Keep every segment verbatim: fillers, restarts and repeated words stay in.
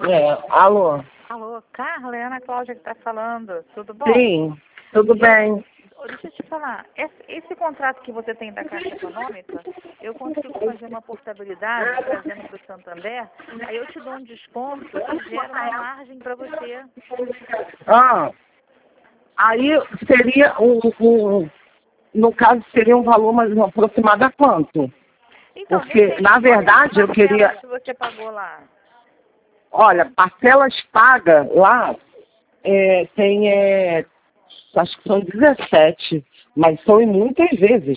É, alô? Alô, Carla, é a Ana Cláudia que está falando. Tudo bom? Sim, tudo bem. Eu, deixa eu te falar. Esse, esse contrato que você tem da Caixa Econômica, eu consigo fazer uma portabilidade trazendo para o Santander, aí eu te dou um desconto e gera uma margem para você. Ah, aí seria um, um, no caso seria um valor mais aproximado a quanto? Então, Porque, depende. na verdade, eu Quantas queria... parcelas que você pagou lá? Olha, parcelas pagas lá, é, tem, é, acho que são dezessete, mas são em muitas vezes.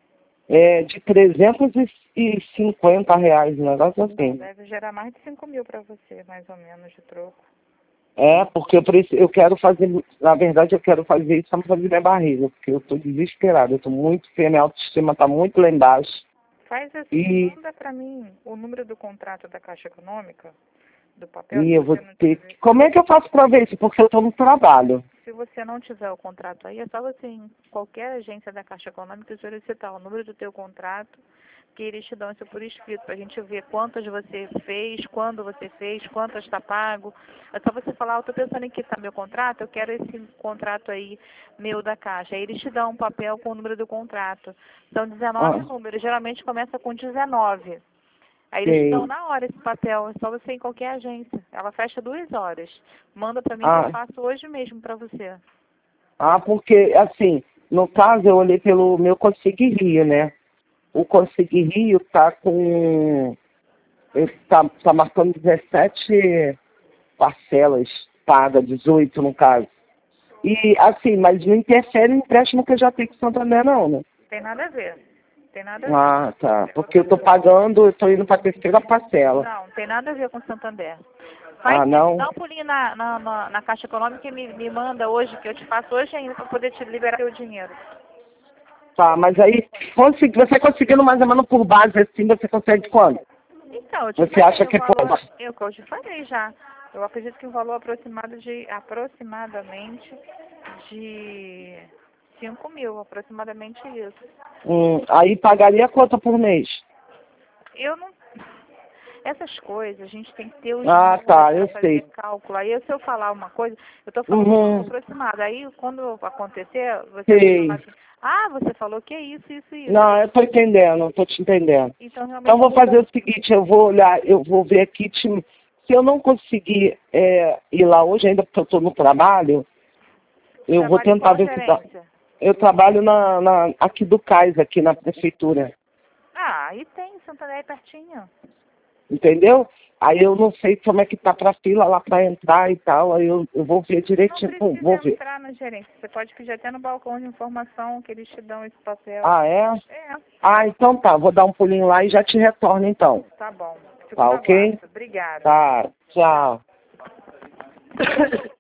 É, de trezentos e cinquenta reais, um negócio assim. Deve gerar mais de cinco mil para você, mais ou menos, de troco. É, porque eu, preciso, eu quero fazer, na verdade eu quero fazer isso para fazer minha barriga, porque eu estou desesperado, eu estou muito feia, minha autoestima está muito lá embaixo. Faz assim, E, manda para mim o número do contrato da Caixa Econômica, do papel, e se eu vou você não ter... tiver. Como é que eu faço para ver isso? Porque eu estou no trabalho. Se você não tiver o contrato aí, é só você em qualquer agência da Caixa Econômica solicitar o número do teu contrato, que eles te dão isso por escrito, para a gente ver quantas você fez, quando você fez, quantas está pago. É só você falar, eu estou pensando em quitar meu contrato, eu quero esse contrato aí meu da Caixa. Aí eles te dão um papel com o número do contrato. São dezenove Ah, números, geralmente começa com dezenove. Aí eles te dão sei. na hora esse papel, é só você ir em qualquer agência. Ela fecha duas horas. Manda para mim que eu Ah, faço hoje mesmo para você. ah, porque, assim, no caso eu olhei pelo meu Consigue Rio, né? O Consigue Rio tá com... ele Tá, tá marcando dezessete parcelas pagas, dezoito no caso. E, assim, mas não interfere no empréstimo que eu já tenho com o Santander, não, né? Tem nada a ver. Tem nada a ver. Ah, tá. Porque eu tô pagando, eu tô indo pra terceira parcela. Não, tem nada a ver com o Santander. Faz Ah, isso, não? dá um pulinho na, na, na, na Caixa Econômica e me, me manda hoje, que eu te faço hoje ainda para poder te liberar o dinheiro. Tá, mas aí, consegui, você conseguindo mais ou menos por base assim, você consegue quanto? Então, eu te Você falei acha o que é valor, quanto? eu, eu te falei já. Eu acredito que o valor aproximado de, aproximadamente de cinco mil, aproximadamente isso. Hum, aí pagaria quanto por mês? Eu não. Essas coisas, a gente tem que ter os Ah, números tá, para eu fazer sei. cálculo. Aí, se eu falar uma coisa, eu estou falando um valor Uhum, aproximado. Aí, quando acontecer, você vai falar sei. assim, ah, você falou que é isso, isso e isso. Não, eu tô entendendo, eu tô te entendendo. Então, Então, realmente, vou muda. fazer o seguinte, eu vou olhar, eu vou ver aqui, te- se eu não conseguir é, ir lá hoje, ainda porque eu estou no trabalho, Você eu vou trabalha em tentar qual ver se dá. gerência? Eu trabalho na, na, aqui do Cais, aqui na prefeitura, Ah, aí tem, Santander é pertinho. entendeu? Aí eu não sei como é que tá pra fila lá pra entrar e tal, aí eu, eu vou ver Não direitinho, Bom, precisa vou ver. entrar na gerência. Você pode pedir até no balcão de informação que eles te dão esse papel. Ah, é? É, Ah, então tá, vou dar um pulinho lá e já te retorno então. tá bom. Fico Tá no ok? aguardo. Obrigada. Tá, Tchau. tchau.